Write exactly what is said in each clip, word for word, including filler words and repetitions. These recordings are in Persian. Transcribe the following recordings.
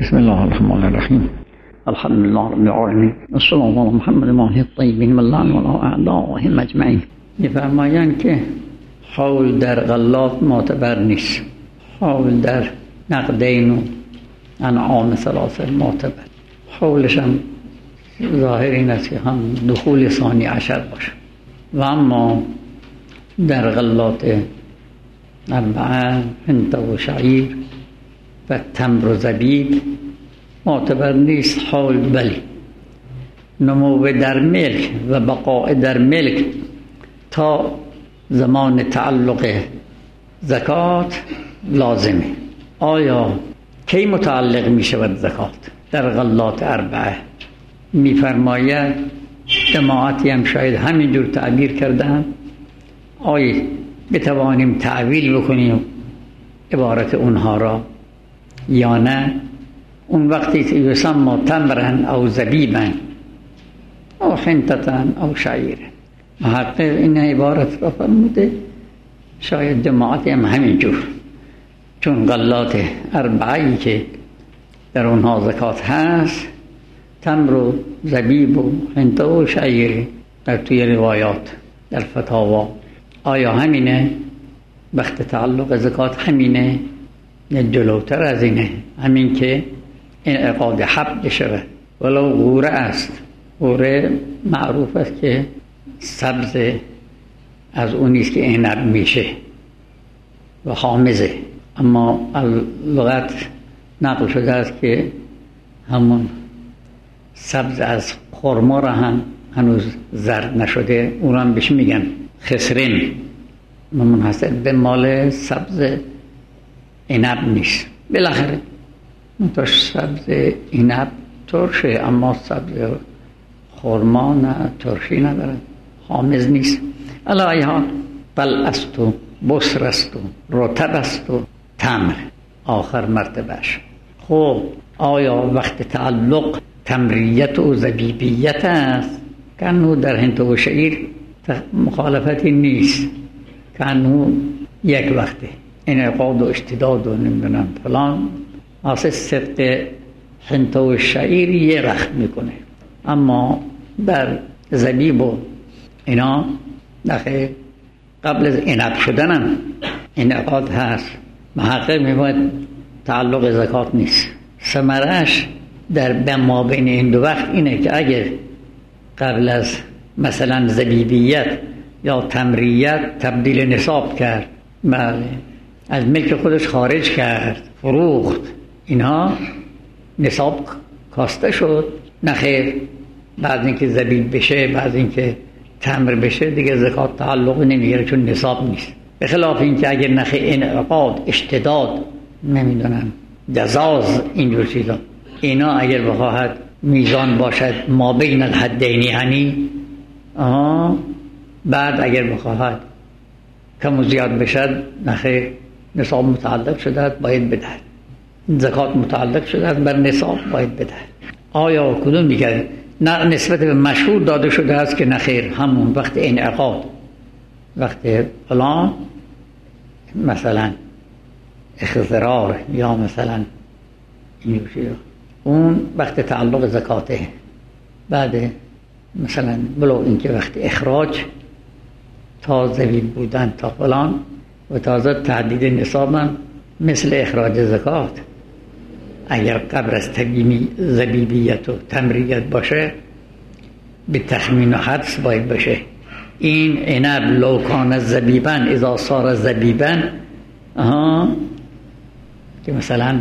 بسم الله الرحمن الرحیم. الحمد لله رب العالمین و صلی الله علی محمد و آله الطیبین و لعن الله اعداءهم اجمعین. می‌فرمایند که حول در غلات معتبر نیست، حول در نقدین و انعام ثلاثه معتبر. حولش هم ظاهر این است که هم دخول ثانی عشر باشه، و اما در غلات اربعه حنطه و شعیر و تمر و زبیب معتبر نیست. حول بلی نمو در ملک و بقاء در ملک تا زمان تعلق زکات لازمه. آیا کی متعلق می شود زکات؟ در غلات اربعه میفرماید جماعتی هم شاید همینجور تعبیر کردن. آیا بتوانیم تعویل بکنیم عبارت اونها را یا نه؟ اون وقتی که یسمى تمرن او زبیبن او حنطتن او شعیرن، محقق این عبارت را فرموده شاید جماعتی هم همینجور، چون غلات اربعه‌ای که در اونها زکات هست تمر و زبیب و حنطه و شعیر در توی روایات در فتاوا. آیا همینه وقت تعلق زکات؟ همینه یا جلوتر از اینه؟ همین که انعقاد حب بشه ولو غوره است. غوره معروف است که سبز از اونیست که عنب میشه و حامضه، اما لغت نقل شده است که همون سبز از خرما را هم هنوز زرد نشده اون هم بهش میگن خسرین، منحصر به مال سبز عنب نیست. بالاخره منتاش سبز عنب ترشه، اما سبز خرما نه، ترشی نداره، حامض نیست. علا ایها بل است و بسر است و رطب است و تمر آخر مرتبهش. خب آیا وقت تعلق تمریت و زبیبیت است؟ کنو در حنطه و شعیر مخالفتی نیست، کنو یک وقته انعقاد و اشتداد و نمیدونم فلان، واسه صدق حنطه و شعیر یه وقت میکنه، اما در زبیب و اینا نخیر قبل از عنب شدنم انعقاد هست. محقق میگوید تعلق زکات نیست. ثمرش در بما بین این دو وقت اینه که اگر قبل از مثلا زبیبیت یا تمریت تبدیل نصاب کرد، بله از ملک خودش خارج کرد، فروخت، اینها نصاب کاسته شد. نخیر بعد اینکه زبیب بشه، بعد اینکه تمر بشه دیگه زکات تعلق نمیگیره چون نصاب نیست. به خلاف اینکه اگر نخیر انعقاد، اشتداد، نمیدونم جزاز، اینجور چیزا، اینا اگر بخواهد میزان باشد ما بین الحدین، یعنی آها بعد اگر بخواهد کم و زیاد بشد نخیر نصاب متعلق شده باید بدهد، زکات متعلق شده بر نصاب باید بدهد. آیا کدوم دیگر؟ نه، نسبت به مشهور داده شده است که نخیر همون وقت انعقاد، وقت فلان مثلا اخضرار یا مثلا اینجور چیزا، اون وقت تعلق زکاته. بعد مثلا بلو اینکه وقت اخراج تا زبیب بودن تا فلان و تازه تعدید نصابم مثل اخراج زکات. اگر قبل از تبیینی زبیبیت و تمریت باشه به تخمین و حدس باید باشه. این عنب لو کان زبیبن اذا صار زبیبن، آها که مثلا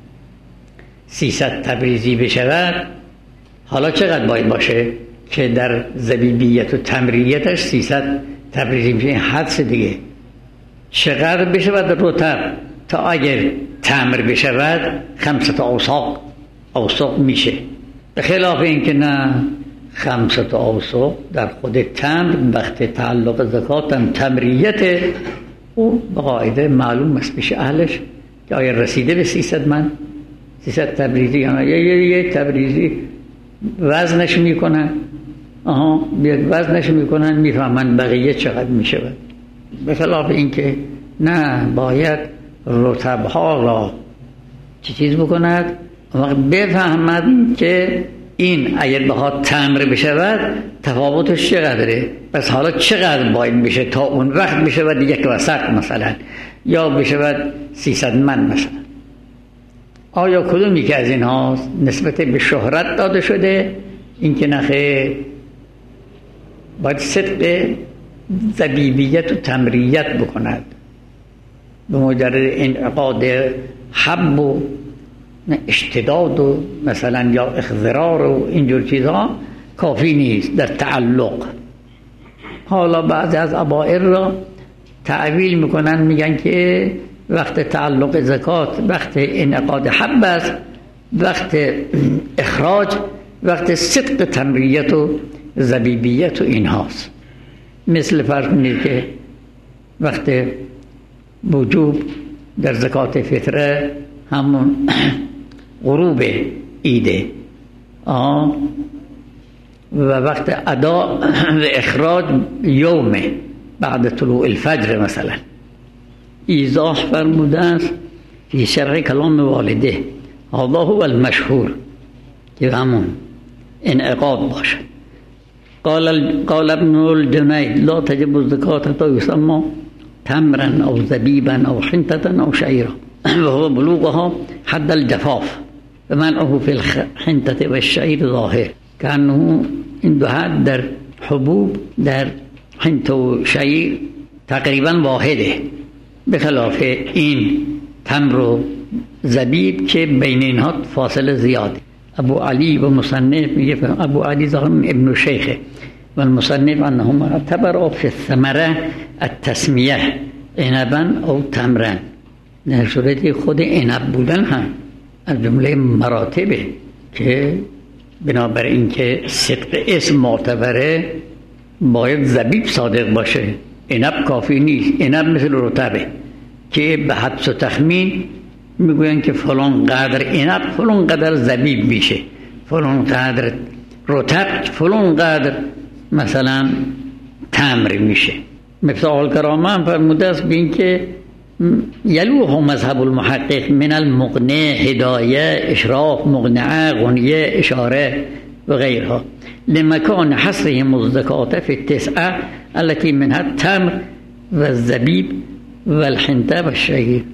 سیصد تبریزی بشود، حالا چقدر باید باشه که در زبیبیت و تمریتش سیصد تبریزی بشه؟ حدس دیگه. چقدر بشود رطب تا اگر تمر بشود خمسة اوساق اوساق میشه، به خلاف اینکه نه خمسة اوساق در خود تمر وقت تعلق زکات هم تمریت او به قاعده معلوم است پیش اهلش که آیا رسیده به سیصد من سیصد تبریزی یا نه. یه یه تبریزی وزنش میکنن، آها بیاد وزنش میکنن میفهمن بقیه چقدر میشود. به خلاف اینکه نه باید رطبها را چه چیز بکند؟ وقت بفهمد که این اگر بخواد تمر بشود تفاوتش چقدره، پس حالا چقدر باید بشه تا اون وقت بشود یک وسق مثلا، یا بشود سیصد من مثلا. آیا کدومی که از این هاست نسبت به شهرت داده شده؟ این که نخیر، باید صدق زبیبیت و تمریت بکند. به مجرد انعقاد حب و اشتداد و مثلا یا اخضرار و اینجور چیزها کافی نیست در تعلق. حالا بعضی از ابائر را تعویل میکنن، میگن که وقت تعلق زکات وقت انعقاد حب است، وقت اخراج وقت صدق تمریت و زبیبیت و این هاست. مثل فرض کنید که وقت وجوب در زکات فطره همون غروب ایده آه و وقت ادا و اخراج یومه بعد طلوع الفجر مثلا. ایضاح فرموده است فی شرح کلام والده هذا هو المشهور که همون انعقاد باشه. قال قال ابن الجنید لا تجب الزکاة تا یسمى تمرا او زبیبا او حنطة او شعیرا وهو بلوغها حد الجفاف ومنعه في الحنطة والشعير ظاهر. كأنه این دو حد در حبوب در حنطه و شعیر تقریبا واحده، بخلاف این تمر و زبیب که بین اینها فاصله زیاده. ابو علی و مصنف میگه ابو علی ظاهر ابن الشیخ و المصنف انهم اعتبروا في الثمره التسمیه عنبا او تمرا. در صورتی خود عنب بودن هم از جمله مراتبه که بنابر این که صدق اسم معتبره باید زبیب صادق باشه، عنب کافی نیست. عنب مثل رطبه که به حدس و تخمین میگوین که فلان قدر عنب فلان قدر زبیب میشه، فلان قدر رطب فلان قدر مثلا تمر میشه. مفتاح الکرامه هم فرموده است به این که یلوح مذهب المحقق من المقنع هدایه اشراف مقنعه غنیه اشاره و غیرها لمکان حصرهم الزکاة فی التسعه التي منها التمر و الزبیب و الحنطه و الشعیر.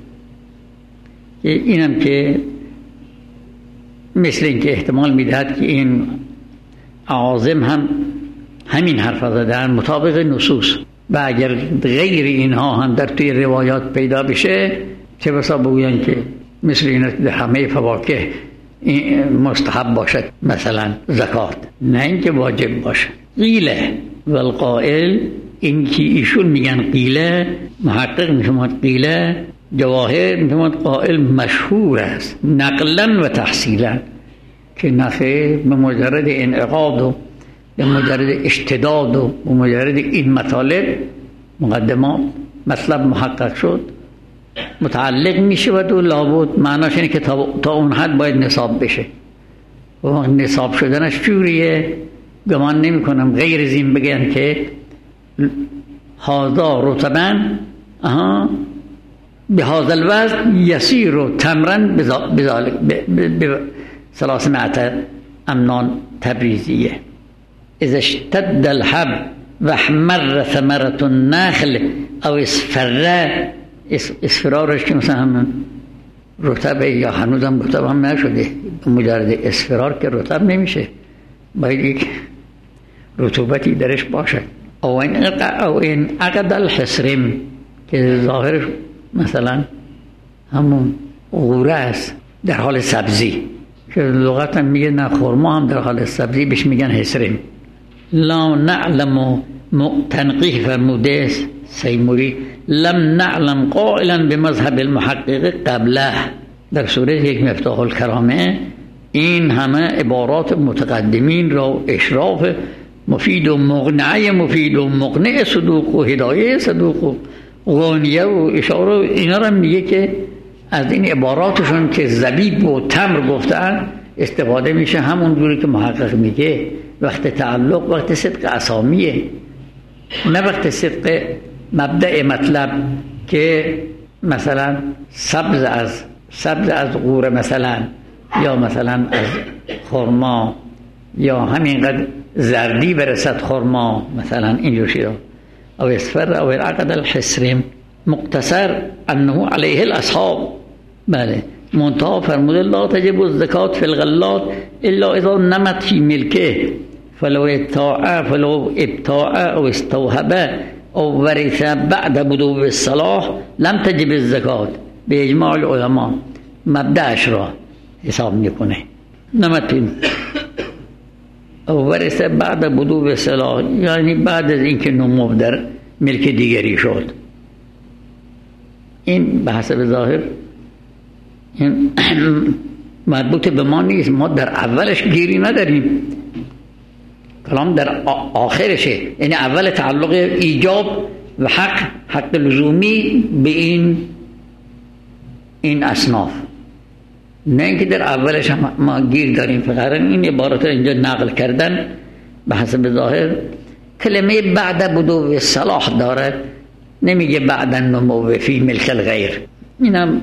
اینم که مثل این که احتمال میدهد که این عازم هم همین حرف زدن مطابق نصوص و اگر غیر اینها هم در توی روایات پیدا بشه چه بسا بگوین که مثل این در همه فواکه مستحب باشد مثلا زکات، نه اینکه واجب باشه. قیله و القائل، این که ایشون میگن قیله، محقق میشماد قیله، جواهر میشماد قائل مشهور است نقلا و تحصیلا که نخیر به مجرد انعقاد و به مجرد اشتداد و به مجرد این مطالب مقدمات مطلب محقق شد متعلق می شود و لابد معناش اینه که تا اون حد باید نصاب بشه. و نصاب شدنش جوریه، گمان نمی کنم غیر از این بگن که هذا رطبا اها به هذا الوزن یسیر و تمرن بذالک به ثلاثمائة امنان تبریزیه. اذا اشتد الحب و احمر ثمرة النخل او اصفره، اصفرارش که مثلا هم رطبه یا هنوزم رطب هم نشده، مجرد اصفرار که رطب نمیشه، باید یک رطوبتی درش باشه. او این او این عقد الحسرم که ظاهرش مثلا همون غوره است در حال سبزی که لغت هم میگه نه خرما هم در حال سبزی بهش میگن حسرم. لا نعلم تنقیح فرموده سیموری لم نعلم قائلا به مذهب المحقق قبله. در سوره یک مفتاح الکرامه این همه عبارات متقدمین را اشراف مفید و مقنعه مفید و مقنع صدوق و هدایه صدوق و غنیه و اشاره اینا را میگه که از این عباراتشون که زبیب و تمر گفتن استفاده میشه همون جوری که محقق میگه. وقت تعلق وقت صدق اسامیه، نه وقت صدق مبدأ مطلب که مثلا سبز از سبز از غوره مثلا یا مثلا از خرما یا همینقدر زردی برسد خرما مثلا اینجور چیزا او اصفر او العقد الحسریم مقتصر انه علیه الاصحاب. بله منتها فرموده لا تجب الزکات فی الغلات الا اذا نمت فی ملکه فلو ابتاع فلو ابتاع او استوهبه او ورث بعد بدو الصلاح لم تجب الزکات به اجماع العلماء. مبدأش را حساب میکنه نمت فی او ورث بعد بدو الصلاح، یعنی بعد از اینکه نمو در ملک دیگری شد. این به حسب ظاهر این مربوط به ما نیست، ما در اولش گیری نداریم، کلام در آخرشه. یعنی اول تعلق ایجاب و حق حق لزومی به این این اصناف، نه اینکه در اولش هم ما گیر داریم. فقط این عبارت اینجا نقل کردن به حسب ظاهر کلمه بعد بدو صلاح دارد، نمیگه بعد نمو فی ملک الغیر. اینم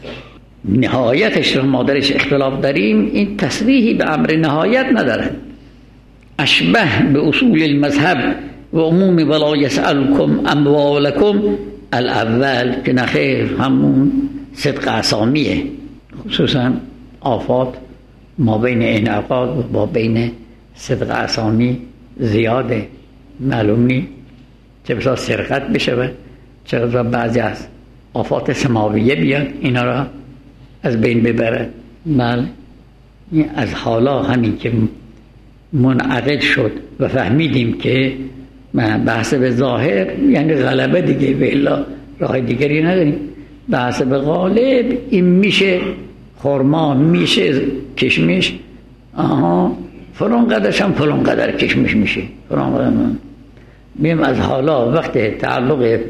نهایتش رو ما درش اختلاف داریم، این تصریحی به امر نهایت نداره. اشبه به اصول المذهب و عموم ولا یسألکم اموالکم الاول که نخیر همون صدق اسامیه، خصوصا آفات ما بین انعقاد و با بین صدق اسامی زیاده. معلوم نی چه بسا سرقت بشه و چه بسا بعضی از آفات سماویه بیاد اینا را از بین ببره. بله این از حالا همین که منعقد شد و فهمیدیم که بحث به ظاهر یعنی غلبه دیگه، به الا راه دیگری نداریم. بحث به غالب این میشه خرما، میشه کشمش، آها فلان قدرش هم فلان قدر کشمش میشه فلان قدر. بیم از حالا وقت تعلق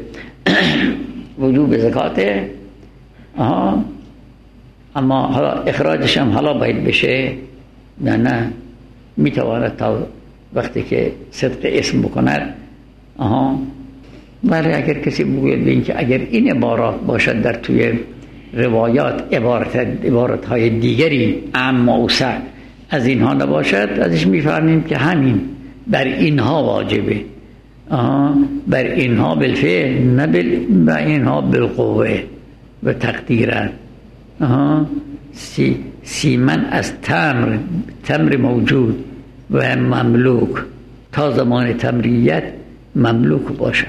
وجوب زکاته، آها اما حالا اخراجش هم حالا باید بشه، نه نه میتواند تا وقتی که صدق اسم بکند. آها ولی اگر کسی بگوید بین که اگر این عبارات باشد در توی روایات عبارت عبارت های دیگری اما اوسع از اینها نباشد، ازش میفهمیم که همین بر اینها واجبه. آها بر اینها بالفعل نه بر اینها بالقوه و تقدیرن. آها سی سیمن از تمر تمر موجود و مملوک تا زمان تمریت مملوک باشد،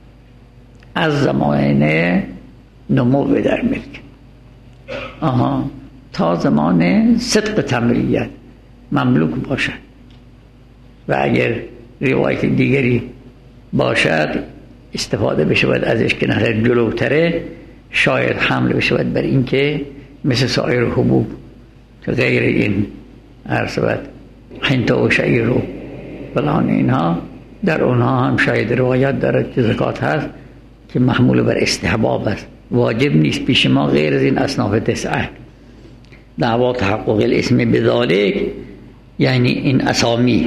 از زمان نمو در ملک آها تا زمان صدق تمریت مملوک باشد. و اگر روایت دیگری باشد استفاده بشود ازش که نظر جلوتره، شاید حمل بشود بر این که مثل سایر حبوب که غیر این عرصبت حنطه و شعیر و فلان اینها در اونها هم شاید روایت دارد که زکات هست که محمول بر استحباب است، واجب نیست پیش ما غیر از این اصناف تسعه. دعوا تحقق الاسم بذالک یعنی این اسامی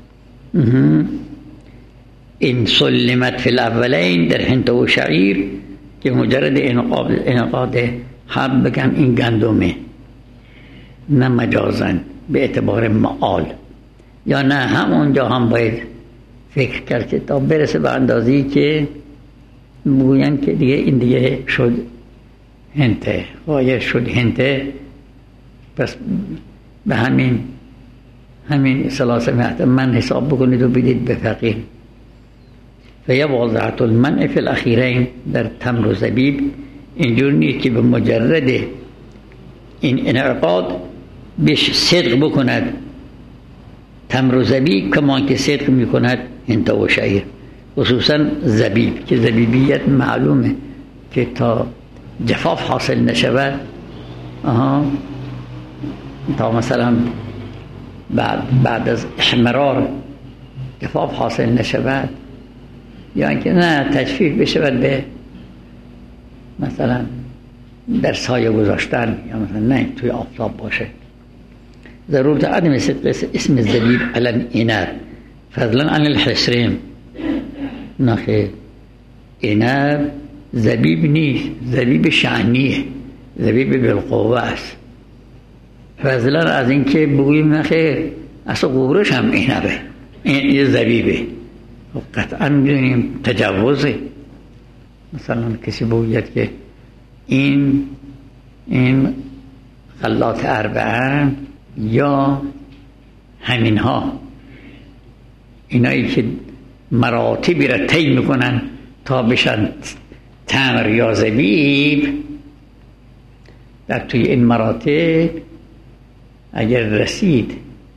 این سلمت فی الاولین در حنطه و شعیر که مجرد انعقاد حب بگم این گندمه، نه مجازن به اعتبار معال، یا نه همونجا هم باید فکر کرد که تا برسه به اندازی که بگوین که دیگه این دیگه شد هنته وایه شد هنته، پس به همین همین ثلاثه مئت من حساب بکنید و بدید به فقیر. و یا واضحت المنع فی الاخیرین در تمر و زبیب اینجور نیست که به مجرد این انعقاد بهش صدق بکند تمر و زبیب کمان که صدق میکند هنته و شعیر، خصوصا زبیب که زبیبیت معلومه که تا جفاف حاصل نشود، آها تا مثلا بعد بعد از احمرار جفاف حاصل نشود، یا اینکه نه تجفیف بشود به مثلا در سایه گذاشتن، یا مثلا نه توی آفتاب باشه. ضرورت عدم صدق اسم الزبیب علی العنب فضلا عن الحسریم. نخیر عنب زبیب نیست، زبیب شعنیه، زبیب بالقوه است. فضلا از این که بگوییم نخیر اصلا قورش هم اینبه، این یه زبیبه، قطعا میدونیم تجوزه. مثلا کسی بگوید که این این غلات اربعه یا همین ها، اینایی که مراتبی را طی میکنن تا بشن تمر یا زبیب، در توی این مراتب اگر رسید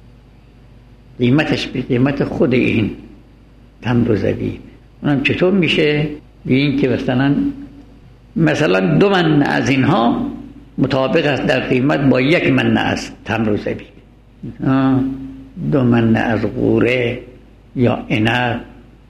قیمتش به قیمت خود این تمر و زبیب، اونم چطور میشه؟ ببین که مثلا مثلا دو من از اینها مطابق است در قیمت با یک من از تمر و زبیب. دو من از قوره یا عنب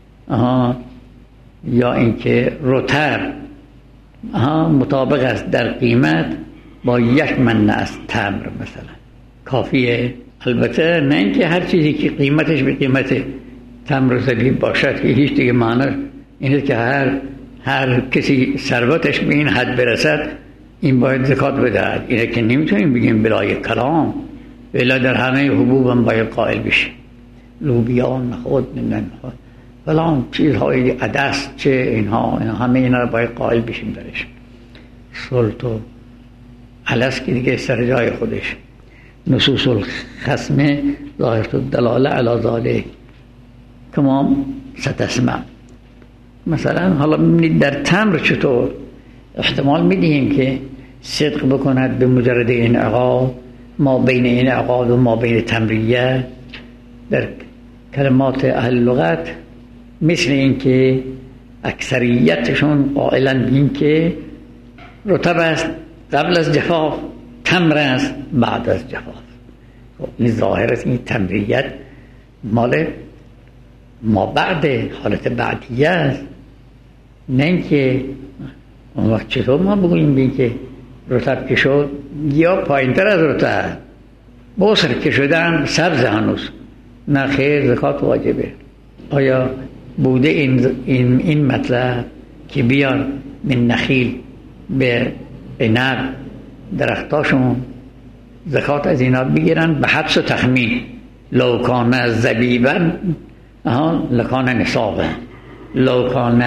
یا اینکه رطب مطابق است در قیمت با یک من از تمر مثلا کافیه. البته نه اینکه هر چیزی که قیمتش به قیمت تمر و زبیب باشد که هیچ دیگه معنی اینه که هر هر کسی ثروتش به این حد برسد این باید زکات بدهد. اینه که نمیتونیم بگیم بلای کلام، بلا در همه حبوب هم باید قائل بشه، لوبیا، نخود، نمیدونم فلان چیزهای عدس چه اینها, اینها همه اینا رو باید قائل بشیم درش. سلط و علس که دیگه سر جای خودش. نصوص الخصم ظاهرت الدلاله علی ذالک کما ستسمع. مثلا حالا ببینید در تمر چطور احتمال میدیم که صدق بکند به مجرد این عقاد، ما بین این عقاد و ما بین تمریه در کلمات اهل لغت، مثل این که اکثریتشون قائلن این که رطب است قبل از جفاف، تمر است بعد از جفاف. این ظاهر است این تمریت مال ما بعد حالت بعدیه است، نه اینکه اون وقت چطور ما بگوییم بین که رطب که شد یا پایین تر از رطب بسر که شدن سبز هنوز، نه خیر زکات واجبه. آیا بوده این, این, این مطلب که بیان من نخیل به عنب درختاشون زکات از اینا بگیرن به حدس و تخمین، لو کان زبیبا لکان نصابا، لو کان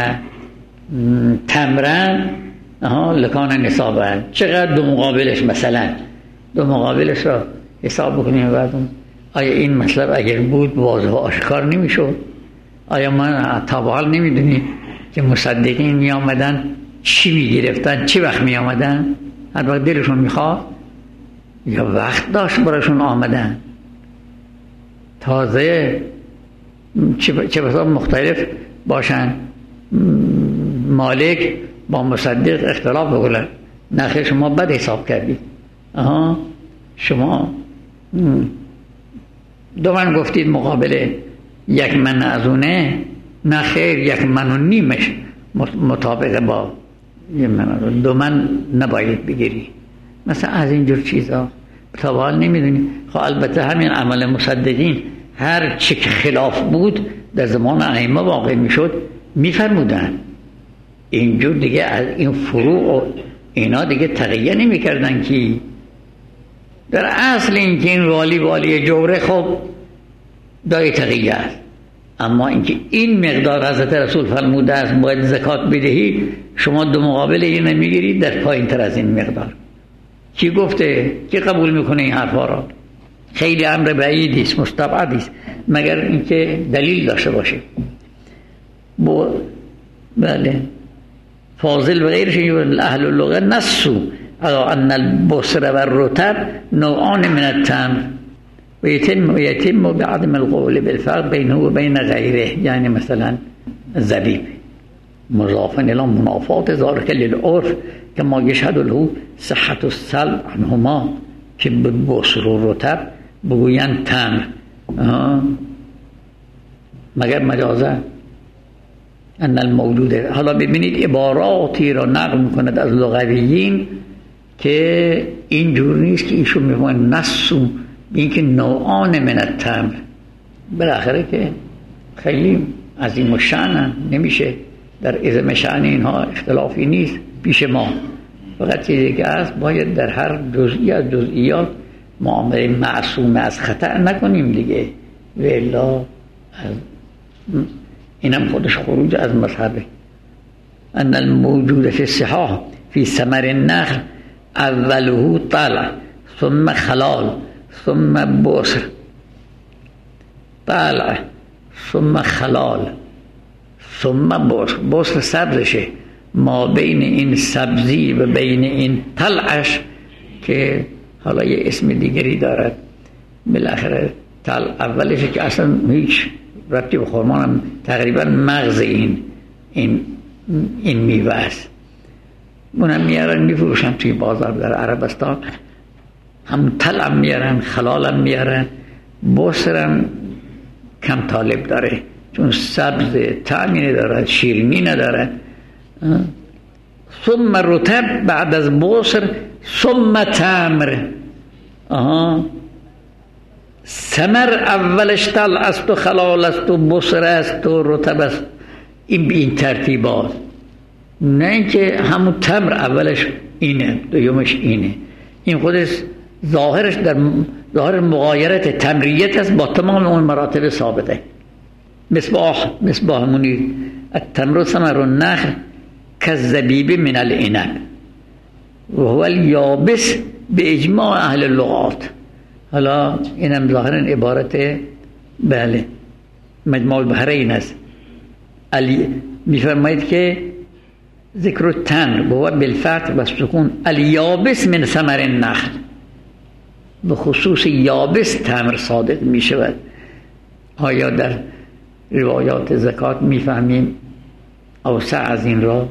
تمرن لکان نصابا. چقدر دو مقابلش، مثلا دو مقابلش را حساب بکنیم بعد آیا این مطلب اگر بود واضح و آشکار نمیشد؟ آیا ما تابعال نمیدونیم که مصدقین می آمدن چی می گرفتن، چی وقت می آمدن؟ هر وقت دلشون میخواد یا وقت داشت براشون آمدن؟ تازه چه بسا مختلف باشن، مالک با مصدق اختلاف بکنن، نخیر شما بد حساب کردید، آها شما دو من گفتید مقابله یک من از اونه، نخیر یک من و نیمش مطابق با یک من، دو من نباید بگیری. مثلا از اینجور چیزا طبعا نمیدونی. خب البته همین عمل مصدقین هر چی که خلاف بود در زمان ائمه واقع میشد میفرمودن، اینجور دیگه از این فروع و اینا دیگه تقیه نمی کردن که در اصل این که این والی والی جوره خب دای تقیه است، اما اینکه این مقدار حضرت رسول فرموده است باید زکات بدهی، شما دو مقابل این نمیگیرید در پایین تر از این مقدار. کی گفته؟ کی قبول میکنه این حرفا را؟ خیلی امر بعیدی است، مستبعدی است، مگر اینکه دلیل داشته باشه. بو بله فاضل و غیرش اهل اللغه نصو على ان البصر و الرطب نوعان من التمر و یتم و یتم بعدم القول بالفرق بینه و بین غیره. یعنی مثلا زبیب مضافا الى منافات ذلك للعرف كما يشهد له صحة السلب عنهما که به بصر و رطب بگویند تمر، مگر مجازه ان الموجود. حالا ببینید عباراتی را نقل میکند از لغویین که اینجور نیست که ایشون میگن نصو، این که نوعان من التمر، بالاخره که خیلی عظیم الشأن نمیشه در عظم شأن اینها اختلافی نیست پیش ما، فقط چیزی که هست باید در هر جزئی از جزئیات معامله معصوم از خطا نکنیم دیگه، و الا اینم خودش خروج از مذهبه. ان الموجود فی الصحاح فی ثمر النخل اوله طلع ثم خلال ثم بصر، طلع ثم خلال ثم بصر. بصر سبزشه، ما بین این سبزی و بین این طلعش که حالا یه اسم دیگری دارد، بالاخره طلع اولشه که اصلا هیچ ربطی به خرما هم تقریبا مغز این این این میوه است. اونم میارن میفروشن توی بازار در عربستان، هم طلع میارن، خلالم میارن. بصرم کم طالب داره چون سبز طعمی ندارد، شیرینی ندارد. ثم رطب بعد از بصر ثم تمر. آها، ثمر اولش طلع است و خلال است و بصر است و رطب است، این به این ترتیبات، نه اینکه همون تمر اولش اینه دویمش اینه. این خودش ظاهرش در ظاهر مغایرت تمریت است با تمام اون مراتب ثابته. مصباح مصباح منیر التمر ثمر النخل كالزبيب من العنب وهو اليابس باجماع اهل اللغات. حالا اینم ظاهرا عبارت بله مجموع البحرین است. علی میفرماید که ذکر التمر وهو بالفتح و السکون الیابس من ثمر النخل، به خصوص یابس تمر صادق می شود. آیا در روایات زکات میفهمیم اوسع از این را؟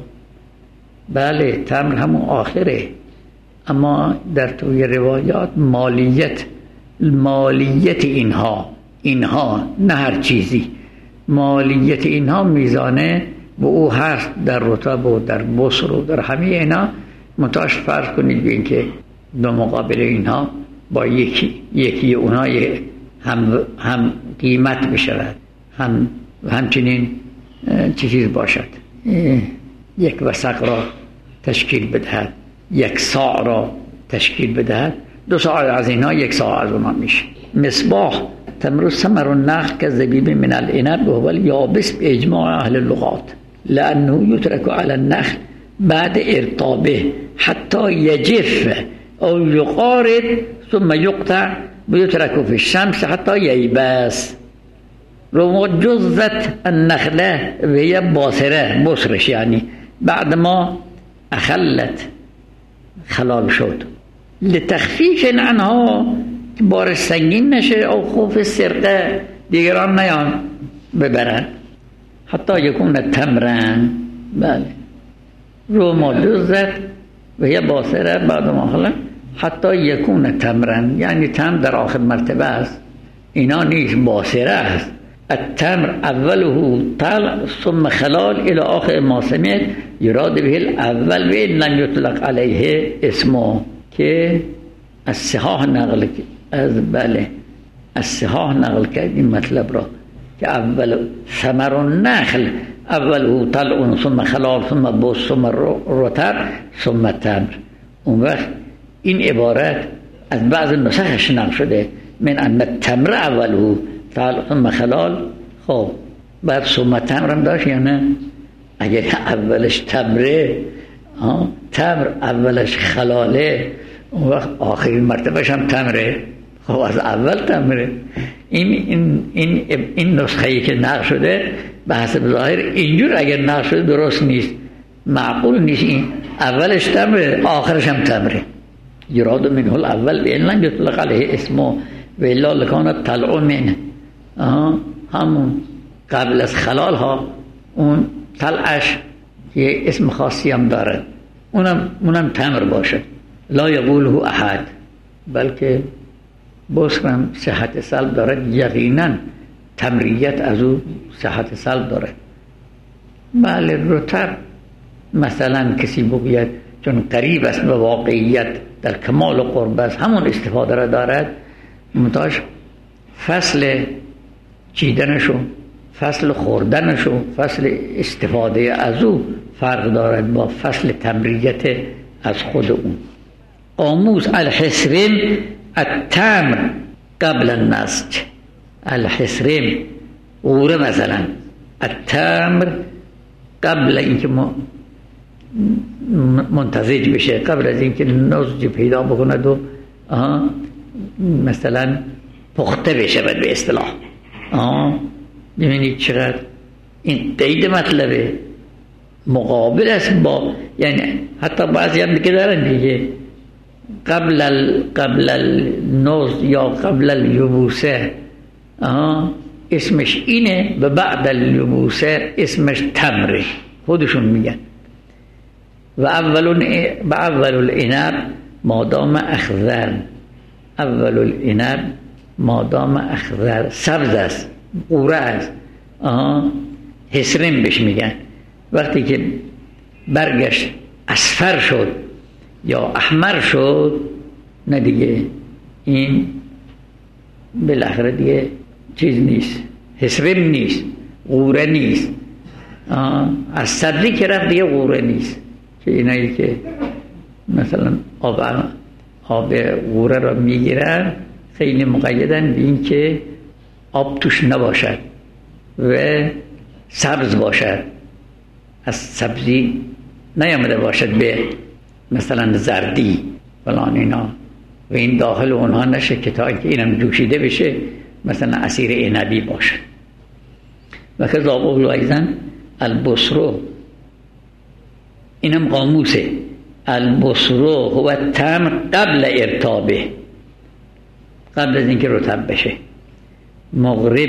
بله، تمر همون آخره، اما در توی روایات مالیت مالیت اینها اینها نه هر چیزی، مالیت اینها میزانه به او هست در رطب و در بصر و در همه اینا. منتاش فرض کنید این که دو مقابل اینها با یکی یکی اونها هم هم قیمت بشود، هم همچنین چه چیز باشد، یک وسق را تشکیل بدهد، یک ساع را تشکیل بدهد، دو ساع از اینها یک ساع از اونها میشه. مصباح تمر ثمر النخل كالزبيب من العنب وهو اليابس باجماع اهل اللغات لانه يترك على النخل بعد ارطابه حتى يجف او يقارد ثم يقطع ويترك في الشمس حتى ييبس. رو جزت النخله وهي باصره، بصرش یعنی بعد ما اخلت خلال شد لتخفیف عنها بارش سنگین نشه او خوف سرقه دیگران نیان ببرن. حتی یکون تمرن، بله رو ما جزت و یه باصره بعد ما خلال حتی یکون تمرن، یعنی تمر در آخر مرتبه است، اینا نیست، باصره است. التمر اوله طلع ثم خلال الى آخر ما سمعت يراد به الاول و لم يطلق عليه اسمه، که از صحاح نقل از بله از صحاح نقل کردیم مطلب را که اول ثمر النخل اوله طلع ثم خلال ثم بصر ثم رطب ثم تمر. اون وقت این عبارت از بعض نسخش نقل شده من ان التمر اوله طلع ثم خلال. خب بعد ثم تمر هم داشت یا نه؟ اگر اولش تمره، تمر اولش خلاله، اون وقت آخرین مرتبهش هم تمره. خب از اول تمره. این این این این نسخه‌ای که نقل شده به حسب ظاهر اینجور اگر نقل شده درست نیست، معقول نیست. این اولش تمره آخرش هم تمره. یراد منه الاول و ان یطلق علیه اسمه و الا لکان طلع منه. همون قبل از خلال ها اون طلعش یه اسم خاصی هم دارد، اونم اونم تمر باشد. لا یقوله احد، بلکه بصرم صحت سلب دارد، یقینا تمریت از او صحت سلب دارد. بله رطب مثلا کسی بگوید چون قریب است و واقعیت در کمال و قرب است همون استفاده را دارد، منتاش فصل چیدنشو، فصل خوردنشو، فصل استفاده از او فرق دارد با فصل تمریت از خود اون. قاموس الحسرین التمر قبل النسج، الحسرم غوره مثلا التمر قبل اینکه منتزج بشه، قبل از اینکه نضج پیدا بکند و مثلا پخته بشه به اصطلاح. ببینید چقدر این قید مطلبه مقابل است با، یعنی حتی بعضی هم دیگه دارن دیگه قبل ال قبل النضج یا قبل الیبوسه اسمش اینه و بعد الیبوسه اسمش تمره، خودشون میگن. و اول و اول العنب مادام اخضر، اول العنب مادام اخضر سبز است، قوره است، حسرم بهش میگن. وقتی که برگشت اصفر شد یا احمر شد، نه دیگه این بالاخره دیگه چیز نیست، حسرم نیست، قوره نیست. از سبزی که رفت دیگه قوره نیست، که اینایی که مثلا آب آب قوره را میگیرن خیلی مقیدن به این که آب توش نباشد و سبز باشد، از سبزی نیامده باشد به مثلا زردی فلان اینا، و این داخل اونها نشه که تا اینکه اینم جوشیده بشه مثلا عصیر عنبی باشه. و که ذاقه ایضا البصرو، اینم قاموسه، البصرو هو التمر قبل ارتابه، قبل از اینکه رطب بشه. مغرب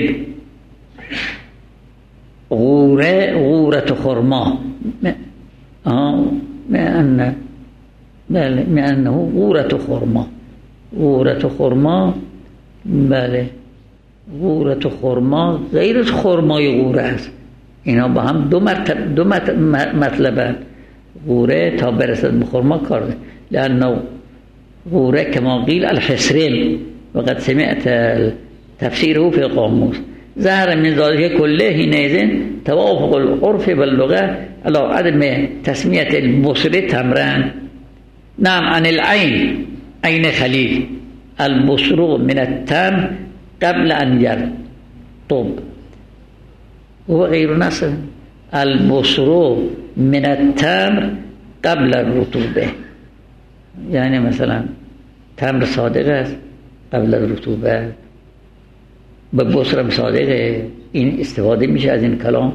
غوره غورت خرما، آه میانه بله میانه غورت خرما، غورت خرما بله غورت خرما غیر از خرمای غوره است. اینا با هم دو مرتب دو مطلبن. غوره تا برسد به خرما کار، لانه غوره کما قیل الحسرم وقد سمعت تفسیره في القاموس ظهر من ذلك كله حينئذ توافق العرف واللغة على عدم تسمية البصر تمرا. نعم عن العين عين خليل البصر من التمر قبل أن يرطب هو غير نصر. البصر من التمر قبل الرطوبة، يعني مثلا تمر صادق است قبل الرطوبة، به بصرم صادقه. این استفاده میشه از این کلام،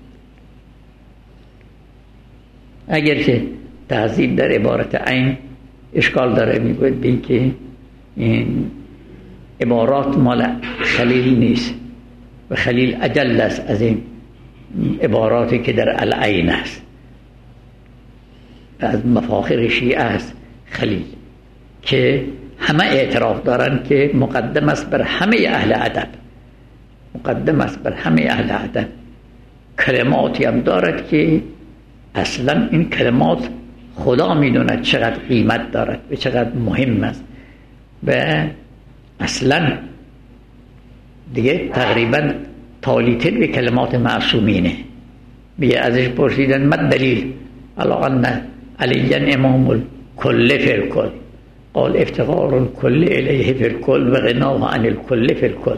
اگر که تهذیب در عبارت عین اشکال داره میگوید بین که این عبارات مال خلیل نیست و خلیل اجل است از این عباراتی که در العین است. از مفاخر شیعه است خلیل که همه اعتراف دارن که مقدم است بر همه اهل ادب، مقدم است بر همه اهل ادب. کلماتی هم دارد که اصلا این کلمات خدا میدوند چقدر قیمت دارد و چقدر مهم است و اصلا دیگه تقریبا تالیتر به کلمات معصومینه. بیه ازش پرسیدن مد دلیل علی ان علی امام الکل فی الکل، قال افتقار الکل الیه فی الکل و غناه عن الکل فی الکل.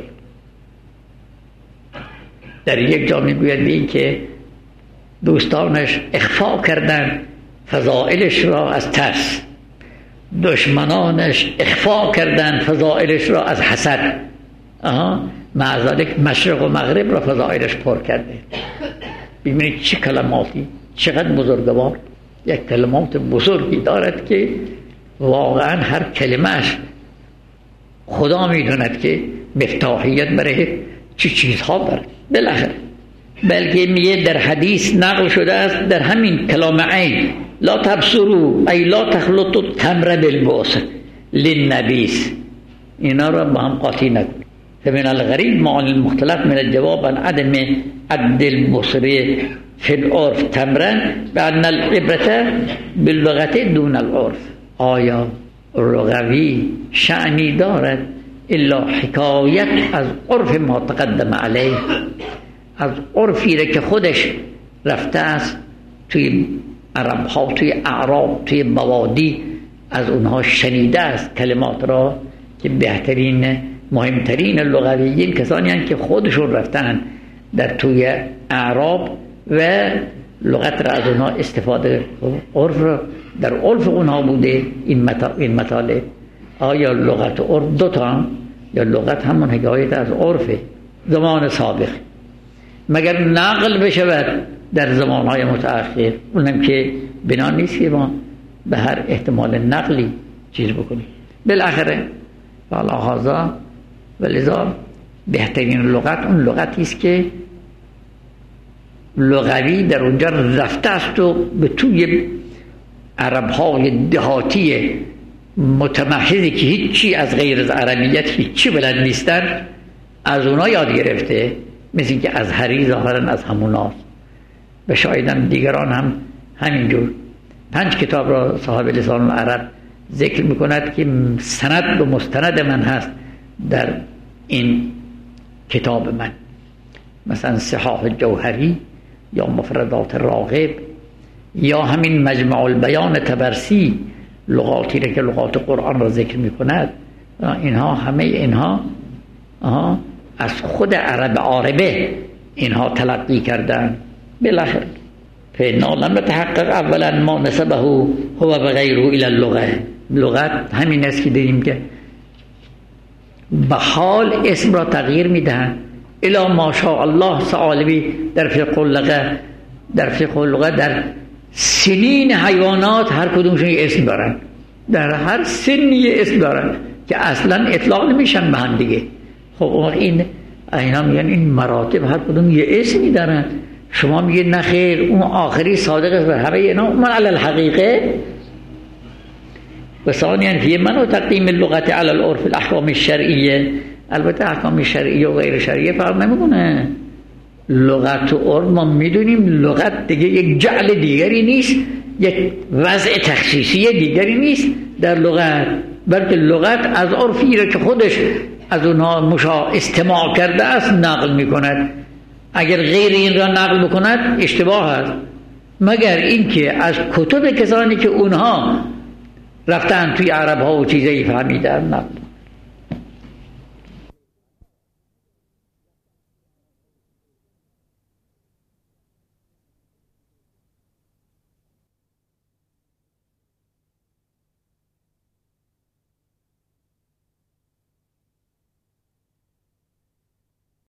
در یک جا میگوید این که دوستانش اخفا کردن فضائلش را از ترس، دشمنانش اخفا کردن فضائلش را از حسد. آها مع ذلک مشرق و مغرب را فضائلش پر کرده. ببینید چه کلماتی، چقدر بزرگوار. یک کلمات بزرگی دارد که واقعا هر کلمهش خدا میدوند که مفتاحیت برای چه چیزها دارد. بالاخره بلکه میگه در حدیث نقل شده است در همین کلام عین لا تبصروا ای لا تخلطوا التمر بالبصر للنبیس، اینا را با هم قاطی نکن. فمن الغریب مع المختلف من الجواب عن عدم عد البصر فی العرف تمرا بان العبرة باللغة دون العرف. آیا لغوی شأنی دارد الا حکایت از عرف ما تقدم علیه، از عرفی را که خودش رفته است توی عرب ها، توی اعراب، توی بوادی، از اونها شنیده است کلمات را که بهترین مهمترین لغویین کسانی هستند که خودشون رفتن در توی اعراب و لغت را از اونها استفاده، عرف در عرف اونها بوده این این مطالب. آیا لغت و عرف دو تا، یا لغت همون حکایت از عرف زمان سابق، مگر نقل بشود در زمانهای متأخر، اونم که بنا نیست که ما به هر احتمال نقلی چیز بکنیم. بالاخره والا هذا ولذا بهترین لغت اون لغتی است که لغوی در اونجا رفته است و به توی عرب‌های دهاتی متمحضی که هیچی از غیر از عربیت هیچی بلد نیستن از اونا یاد گرفته، مثل اینکه از هری ظاهرا از هموناست و شاید هم دیگران هم همینجور. پنج کتاب را صاحب لسان العرب ذکر میکند که سند و مستند من هست در این کتاب من، مثلا صحاح جوهری یا مفردات راغب یا همین مجمع البیان طبرسی، لغاتی را که لغات قرآن را ذکر میکند. اینها همه اینها آها از خود عرب عاربه اینها تلقی کردن. بالاخره فإنه لم يتحقق اولا ما نسبه هو بغیره الى اللغه. لغت همین است که دیدیم که به حال اسم را تغییر میدهند الا ماشاء الله ثعالبی در فقه اللغه، در فقه اللغه در سنین حیوانات هر کدومشون یه اسم دارن، در هر سنی یه اسم دارن که اصلا اطلاق نمیشن به هم دیگه. خب این اینا میگن این مراتب هر کدوم یه اسمی دارن، شما میگه نه خیر اون آخری صادق است بر همه اینا، من علی الحقیقه و ثانیاً فی منع تقدیم اللغت علی العرف الاحکام الشرعیه. البته احکام شرعیه و غیر شرعیه فرق نمیکنه. لغت و عرف ما میدونیم لغت دیگه یک جعل دیگری نیست، یک وضع تخصیصی دیگری نیست در لغت، بلکه لغت از عرفی را که خودش از اونها مشا استماع کرده است نقل میکند. اگر غیر این را نقل بکند اشتباه است، مگر اینکه از کتب کسانی که اونها رفتن توی عرب ها و چیزایی فهمیدن نقل.